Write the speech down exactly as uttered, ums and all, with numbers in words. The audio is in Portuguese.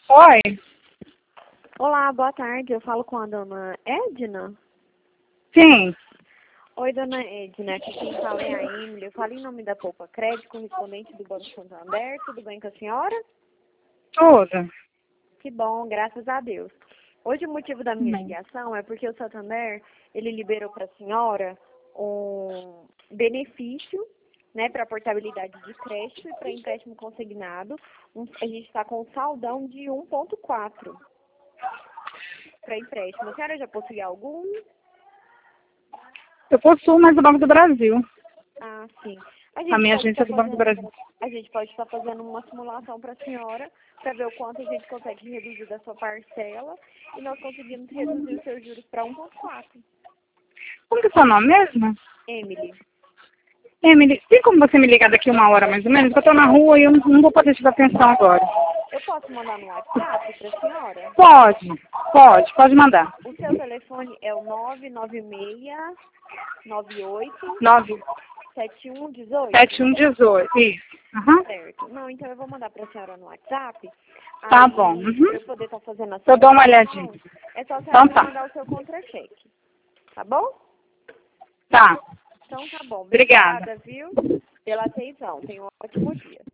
Oi? Olá, boa tarde. Eu falo com a dona Edna. Sim. Oi, dona Edna. Aqui quem fala é a Emily. Eu falo em nome da Poupa Crédito, correspondente do Banco Santander. Tudo bem com a senhora? Tudo. Que bom, graças a Deus. Hoje o motivo da minha Bem. ligação é porque o Santander, ele liberou para a senhora um benefício, né, para portabilidade de crédito e para empréstimo consignado. Um, a gente está com um saldão de um ponto quatro para empréstimo. A senhora já possui algum? Eu possuo mais o Banco do Brasil. Ah, sim. A A gente minha pode agência é estar do Banco do fazendo, Brasil. a gente pode estar fazendo uma simulação para a senhora para ver o quanto a gente consegue reduzir da sua parcela e nós conseguimos reduzir os seus juros para um ponto quatro. Como que é o seu nome mesmo? Emily, Emily, tem como você me ligar daqui uma hora mais ou menos? Porque eu tô na rua e eu não, não vou poder te dar atenção agora. eu posso mandar no WhatsApp para a senhora? Pode, pode, pode mandar. O seu telefone é o nove nove seis nove oito nove sete um um oito? sete um um oito. Isso. Uhum. Certo. Não, então eu vou mandar para a senhora no WhatsApp. Tá Aí, bom. para Uhum. eu poder estar fazendo a Eu dou uma simulação, olhadinha. é só a senhora Então me tá. mandar o seu contra-cheque. Tá bom? Tá. Então tá bom. Obrigada. Obrigada, viu? Pela atenção. Tenha um ótimo dia.